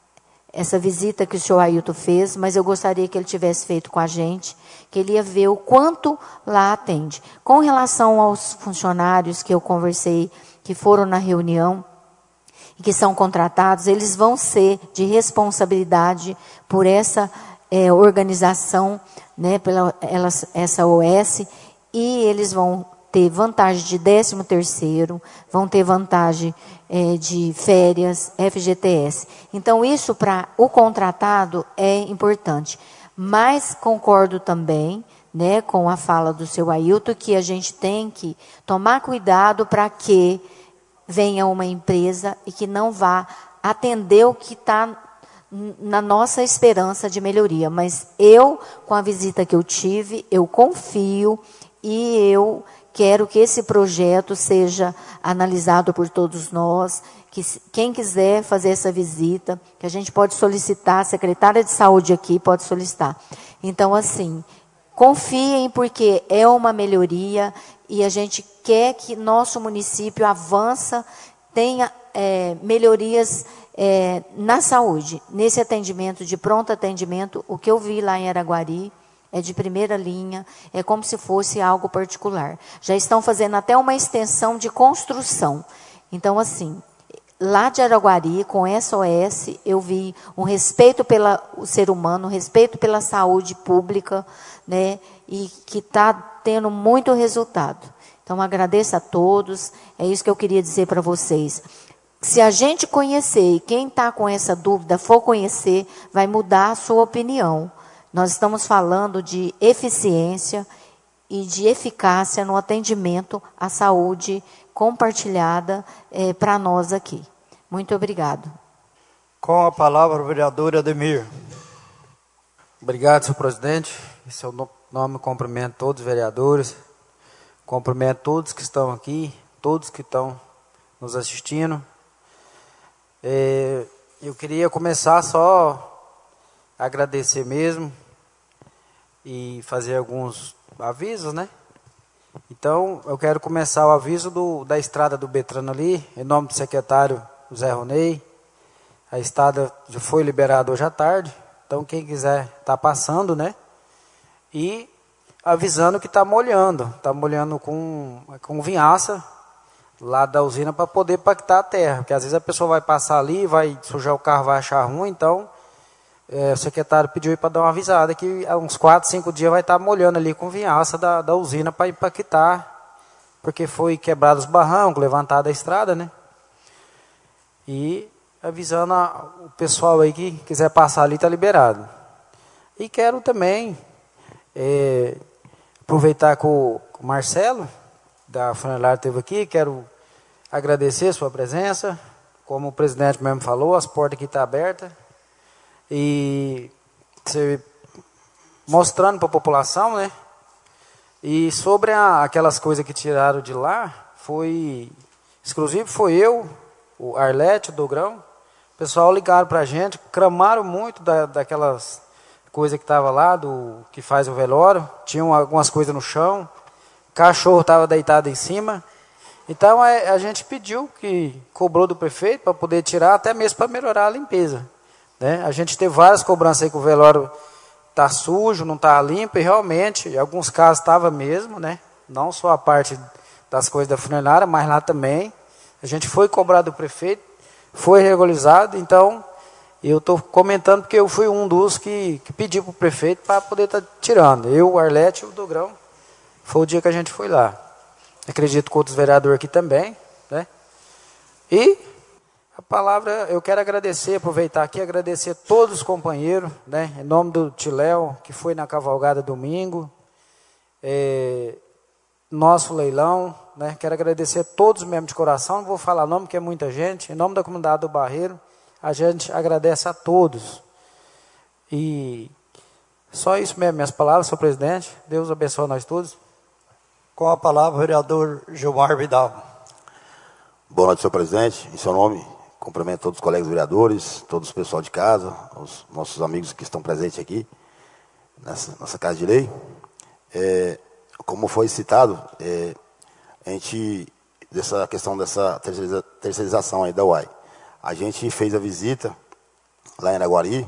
essa visita que o senhor Ailton fez, mas eu gostaria que ele tivesse feito com a gente, que ele ia ver o quanto lá atende. Com relação aos funcionários que eu conversei, que foram na reunião, e que são contratados, eles vão ser de responsabilidade por essa é, organização, né, pela elas, essa O S, e eles vão ter vantagem de décimo terceiro, vão ter vantagem é, de férias, F G T S. Então, isso para o contratado é importante. Mas concordo também, né, com a fala do seu Ailton, que a gente tem que tomar cuidado para que venha uma empresa e que não vá atender o que está na nossa esperança de melhoria. Mas eu, com a visita que eu tive, eu confio e eu quero que esse projeto seja analisado por todos nós, que quem quiser fazer essa visita, que a gente pode solicitar, a secretária de saúde aqui pode solicitar. Então, assim, confiem, porque é uma melhoria e a gente quer que nosso município avança, tenha é, melhorias é, na saúde. Nesse atendimento, de pronto atendimento, o que eu vi lá em Araguari é de primeira linha, é como se fosse algo particular. Já estão fazendo até uma extensão de construção. Então, assim, lá de Araguari, com S O S, eu vi um respeito pelo ser humano, um respeito pela saúde pública, né, e que está tendo muito resultado. Então, agradeço a todos, é isso que eu queria dizer para vocês. Se a gente conhecer, e quem está com essa dúvida for conhecer, vai mudar a sua opinião. Nós estamos falando de eficiência e de eficácia no atendimento à saúde compartilhada é, para nós aqui. Muito obrigado. Com a palavra, o vereador Ademir. Obrigado, senhor presidente. Em seu nome, cumprimento todos os vereadores, cumprimento todos que estão aqui, todos que estão nos assistindo. É, eu queria começar só a agradecer mesmo e fazer alguns avisos, né? Então, eu quero começar o aviso do, da estrada do Betrano ali, em nome do secretário Zé Ronei. A estrada já foi liberada hoje à tarde, então quem quiser está passando, né? E avisando que está molhando, está molhando com, com vinhaça lá da usina para poder pactar a terra, porque às vezes a pessoa vai passar ali, vai sujar o carro, vai achar ruim, então é, o secretário pediu para dar uma avisada que há uns quatro, cinco dias vai estar tá molhando ali com vinhaça da, da usina para impactar, porque foi quebrado os barrancos, levantada a estrada, né? E avisando a, o pessoal aí que quiser passar ali, está liberado. E quero também é, aproveitar que o, o Marcelo da Funerária esteve aqui, quero agradecer a sua presença. Como o presidente mesmo falou, as portas aqui estão abertas. e você, mostrando para a população, né? E sobre a, aquelas coisas que tiraram de lá, foi, exclusive foi eu, o Arlete, o Dogrão, o pessoal ligaram para a gente, clamaram muito da, daquelas coisas que estavam lá, do que faz o velório, tinham algumas coisas no chão, o cachorro estava deitado em cima. Então a, a gente pediu, que cobrou do prefeito para poder tirar, até mesmo para melhorar a limpeza. Né? A gente teve várias cobranças aí que o velório está sujo, não está limpo, e realmente, em alguns casos estava mesmo, né? Não só a parte das coisas da funerária, mas lá também. A gente foi cobrado do prefeito, foi regularizado, então eu estou comentando porque eu fui um dos que, que pediu para o prefeito para poder estar tá tirando. Eu, o Arlete e o Dogrão, foi o dia que a gente foi lá. Acredito que outros vereadores aqui também, né? E a palavra, eu quero agradecer, aproveitar aqui, agradecer a todos os companheiros, né? Em nome do Tiléo, que foi na cavalgada domingo, é, nosso leilão, né? Quero agradecer a todos mesmo de coração, não vou falar nome, porque é muita gente, em nome da comunidade do Barreiro, a gente agradece a todos. E só isso mesmo, minhas palavras, senhor presidente, Deus abençoe nós todos. Com a palavra, o vereador Gilmar Vidal. Boa noite, senhor presidente. Em seu nome, cumprimento todos os colegas vereadores, todos o pessoal de casa, os nossos amigos que estão presentes aqui, nessa nossa Casa de Lei. É, como foi citado, é, a gente, dessa questão dessa terceiriza, terceirização aí da U A I, a gente fez a visita lá em Araguari,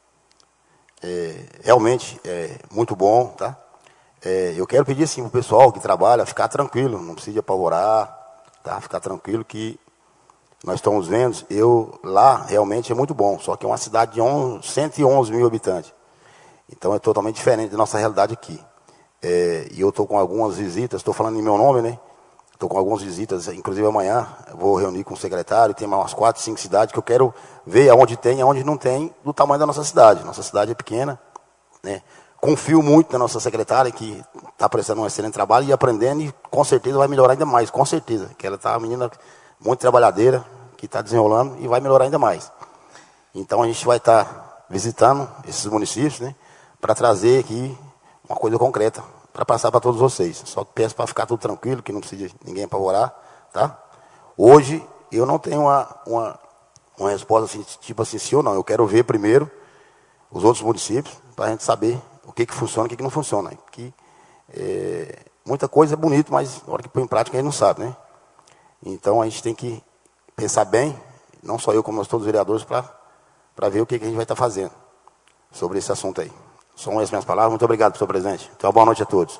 é, realmente é muito bom, tá? É, eu quero pedir assim para o pessoal que trabalha, ficar tranquilo, não precisa apavorar, tá? Ficar tranquilo que nós estamos vendo, eu lá realmente é muito bom, só que é uma cidade de cento e onze mil habitantes. Então é totalmente diferente da nossa realidade aqui. É, e eu estou com algumas visitas, estou falando em meu nome, né? Estou com algumas visitas, inclusive amanhã eu vou reunir com o secretário, tem umas quatro, cinco cidades que eu quero ver aonde tem e aonde não tem, do tamanho da nossa cidade. Nossa cidade é pequena, né? Confio muito na nossa secretária, que está prestando um excelente trabalho e aprendendo, e com certeza vai melhorar ainda mais, com certeza. Que ela está uma menina muito trabalhadeira, que está desenrolando e vai melhorar ainda mais. Então a gente vai estar tá visitando esses municípios, né, para trazer aqui uma coisa concreta, para passar para todos vocês. Só peço para ficar tudo tranquilo, que não precisa de ninguém apavorar, tá? Hoje eu não tenho uma, uma, uma resposta assim, tipo assim, sim ou não. Eu quero ver primeiro os outros municípios, para a gente saber o que, que funciona e o que, que não funciona. Que, é, muita coisa é bonito, mas na hora que põe em prática a gente não sabe, né? Então a gente tem que pensar bem, não só eu, como nós todos os vereadores, para ver o que, que a gente vai estar fazendo sobre esse assunto aí. São essas minhas palavras. Muito obrigado, senhor presidente. Então, boa noite a todos.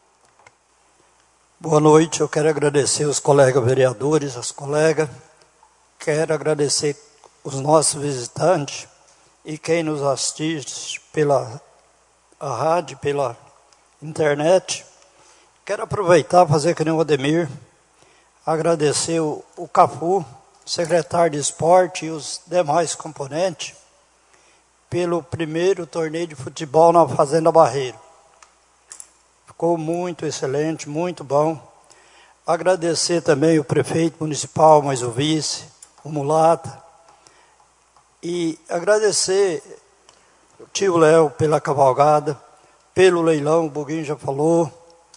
Boa noite. Eu quero agradecer os colegas vereadores, as colegas. Quero agradecer os nossos visitantes e quem nos assiste pela a rádio, pela internet. Quero aproveitar e fazer que nem o Ademir, agradecer o, o Cafu, secretário de esporte e os demais componentes, pelo primeiro torneio de futebol na Fazenda Barreiro. Ficou muito excelente, muito bom. Agradecer também o prefeito municipal, mas o vice, o Mulata. E agradecer o tio Léo pela cavalgada, pelo leilão, o Buguinho já falou.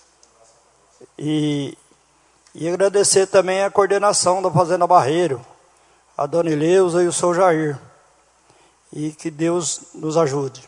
E, e agradecer também a coordenação da Fazenda Barreiro, a dona Ileusa e o seu Jair. E que Deus nos ajude.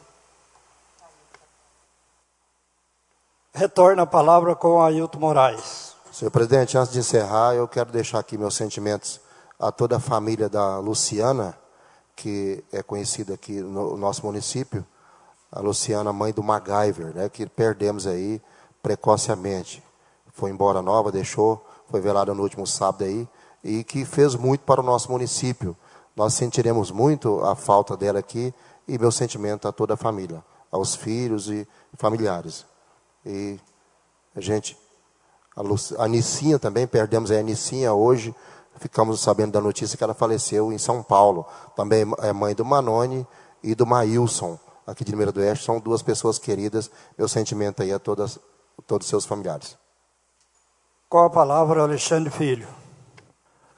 Retorna a palavra com Ailton Moraes. Senhor presidente, antes de encerrar, eu quero deixar aqui meus sentimentos a toda a família da Luciana, que é conhecida aqui no nosso município, a Luciana, mãe do MacGyver, né, que perdemos aí precocemente. Foi embora nova, deixou, foi velada no último sábado aí, e que fez muito para o nosso município. Nós sentiremos muito a falta dela aqui, e meu sentimento a toda a família, aos filhos e familiares. E a gente, a, Luci, a Nicinha também, perdemos a Nicinha hoje, ficamos sabendo da notícia que ela faleceu em São Paulo. Também é mãe do Manone e do Maílson, aqui de Limeira do Oeste. São duas pessoas queridas. Meu sentimento aí a todas, todos os seus familiares. Com a palavra, Alexandre Filho.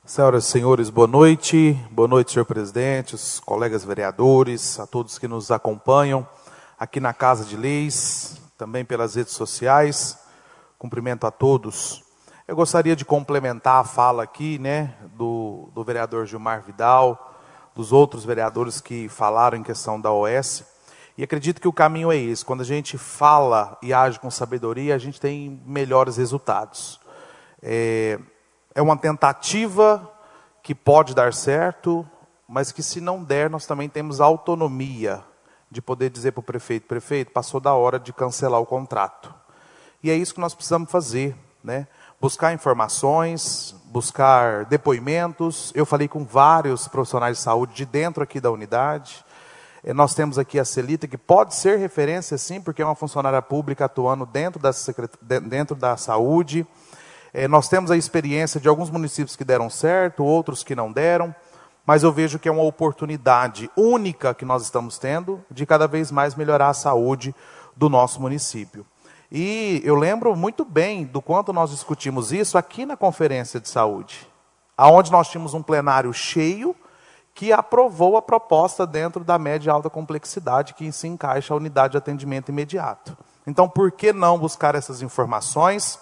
Senhoras e senhores, boa noite. Boa noite, senhor presidente, os colegas vereadores, a todos que nos acompanham aqui na Casa de Leis, também pelas redes sociais. Cumprimento a todos. Eu gostaria de complementar a fala aqui, né, do, do vereador Gilmar Vidal, dos outros vereadores que falaram em questão da O S. E acredito que o caminho é esse. Quando a gente fala e age com sabedoria, a gente tem melhores resultados. É... É uma tentativa que pode dar certo, mas que se não der, nós também temos autonomia de poder dizer para o prefeito, prefeito, passou da hora de cancelar o contrato. E é isso que nós precisamos fazer, né? Buscar informações, buscar depoimentos. Eu falei com vários profissionais de saúde de dentro aqui da unidade. Nós temos aqui a Celita, que pode ser referência, sim, porque é uma funcionária pública atuando dentro da, secret... dentro da saúde. É, nós temos a experiência de alguns municípios que deram certo, outros que não deram, mas eu vejo que é uma oportunidade única que nós estamos tendo de cada vez mais melhorar a saúde do nosso município. E eu lembro muito bem do quanto nós discutimos isso aqui na Conferência de Saúde, onde nós tínhamos um plenário cheio que aprovou a proposta dentro da média e alta complexidade que se encaixa a unidade de atendimento imediato. Então, por que não buscar essas informações?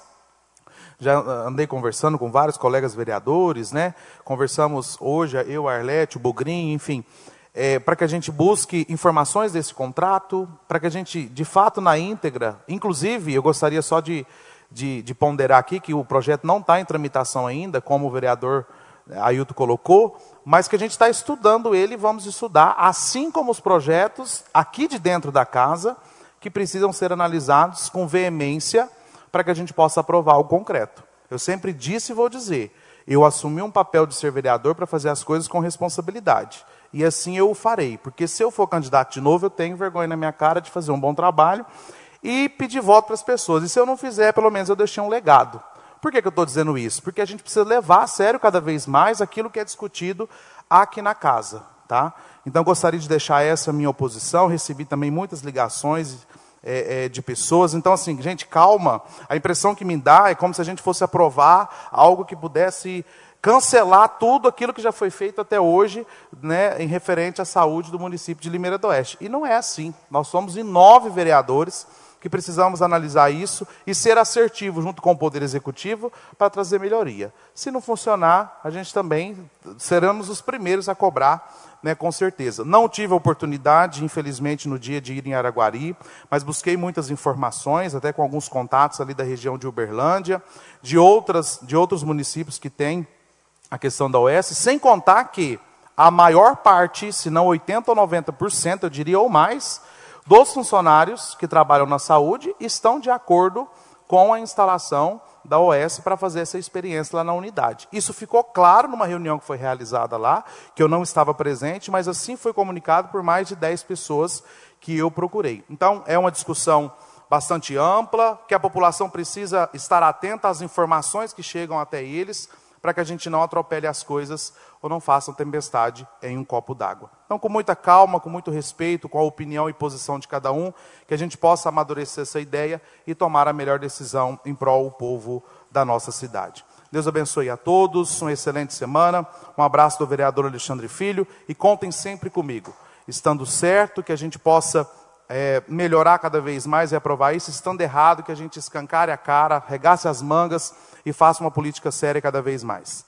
Já andei conversando com vários colegas vereadores, né? Conversamos hoje, eu, a Arlete, o Bugrinho, enfim, é, para que a gente busque informações desse contrato, para que a gente, de fato, na íntegra, inclusive, eu gostaria só de, de, de ponderar aqui que o projeto não está em tramitação ainda, como o vereador Ailton colocou, mas que a gente está estudando ele e vamos estudar, assim como os projetos aqui de dentro da casa, que precisam ser analisados com veemência, para que a gente possa aprovar o concreto. Eu sempre disse e vou dizer, eu assumi um papel de ser vereador para fazer as coisas com responsabilidade. E assim eu o farei, porque se eu for candidato de novo, eu tenho vergonha na minha cara de fazer um bom trabalho e pedir voto para as pessoas. E se eu não fizer, pelo menos eu deixei um legado. Por que que eu estou dizendo isso? Porque a gente precisa levar a sério cada vez mais aquilo que é discutido aqui na casa. Tá? Então, gostaria de deixar essa minha oposição. Recebi também muitas ligações É, é, de pessoas. Então, assim, gente, calma. A impressão que me dá é como se a gente fosse aprovar algo que pudesse cancelar tudo aquilo que já foi feito até hoje, né, em referente à saúde do município de Limeira do Oeste. E não é assim. Nós somos em nove vereadores que precisamos analisar isso e ser assertivo junto com o Poder Executivo para trazer melhoria. Se não funcionar, a gente também seremos os primeiros a cobrar, né, com certeza. Não tive a oportunidade, infelizmente, no dia de ir em Araguari, mas busquei muitas informações, até com alguns contatos ali da região de Uberlândia, de, outras, de outros municípios que têm a questão da O S, sem contar que a maior parte, se não oitenta ou noventa por cento, eu diria, ou mais, dos funcionários que trabalham na saúde estão de acordo com a instalação da O S para fazer essa experiência lá na unidade. Isso ficou claro numa reunião que foi realizada lá, que eu não estava presente, mas assim foi comunicado por mais de dez pessoas que eu procurei. Então, é uma discussão bastante ampla, que a população precisa estar atenta às informações que chegam até eles, para que a gente não atropele as coisas ou não faça tempestade em um copo d'água. Então, com muita calma, com muito respeito, com a opinião e posição de cada um, que a gente possa amadurecer essa ideia e tomar a melhor decisão em prol do povo da nossa cidade. Deus abençoe a todos, uma excelente semana, um abraço do vereador Alexandre Filho e contem sempre comigo, estando certo que a gente possa é, melhorar cada vez mais e aprovar isso, estando errado que a gente escancare a cara, regace as mangas e faça uma política séria cada vez mais.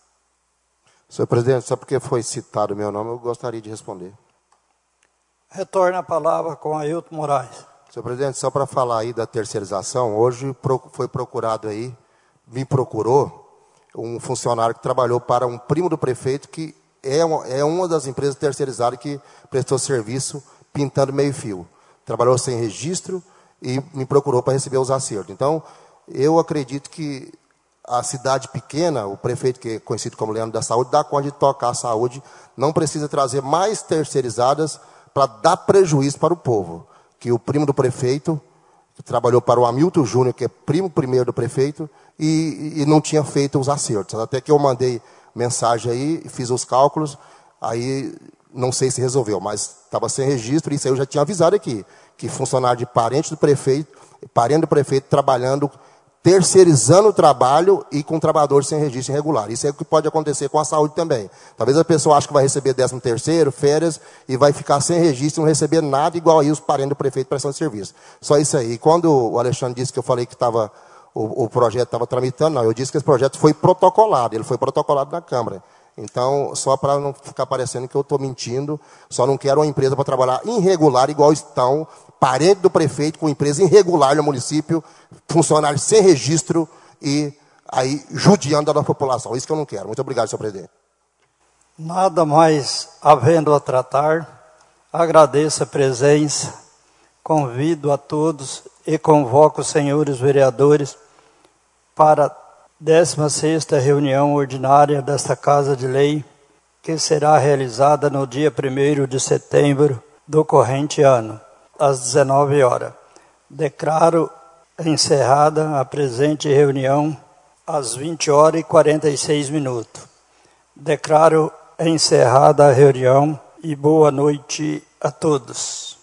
Senhor presidente, só porque foi citado o meu nome, eu gostaria de responder. Retorna a palavra com Ailton Moraes. Senhor presidente, só para falar aí da terceirização, hoje foi procurado aí, me procurou, um funcionário que trabalhou para um primo do prefeito, que é uma, é uma das empresas terceirizadas que prestou serviço pintando meio fio. Trabalhou sem registro e me procurou para receber os acertos. Então, eu acredito que a cidade pequena, o prefeito, que é conhecido como Leandro da Saúde, dá conta de tocar a saúde, não precisa trazer mais terceirizadas para dar prejuízo para o povo. Que o primo do prefeito, que trabalhou para o Hamilton Júnior, que é primo primeiro do prefeito, e, e não tinha feito os acertos. Até que eu mandei mensagem aí, fiz os cálculos, aí não sei se resolveu, mas estava sem registro, e isso aí eu já tinha avisado aqui, que funcionário de parente do prefeito, parente do prefeito trabalhando terceirizando o trabalho e com trabalhadores sem registro irregular. Isso é o que pode acontecer com a saúde também. Talvez a pessoa ache que vai receber décimo terceiro, férias, e vai ficar sem registro, não receber nada, igual aí os parentes do prefeito prestando serviço. Só isso aí. E quando o Alexandre disse que eu falei que estava, o, o projeto estava tramitando, não, eu disse que esse projeto foi protocolado, ele foi protocolado na Câmara. Então, só para não ficar parecendo que eu estou mentindo, só não quero uma empresa para trabalhar irregular, igual estão parente do prefeito com empresa irregular no município, funcionários sem registro e aí judiando da população. Isso que eu não quero. Muito obrigado, senhor presidente. Nada mais havendo a tratar, agradeço a presença, convido a todos e convoco os senhores vereadores para a décima sexta reunião ordinária desta Casa de Lei, que será realizada no dia primeiro de setembro do corrente ano, às dezenove horas. Declaro encerrada a presente reunião às vinte horas e quarenta e seis minutos. Declaro encerrada a reunião e boa noite a todos.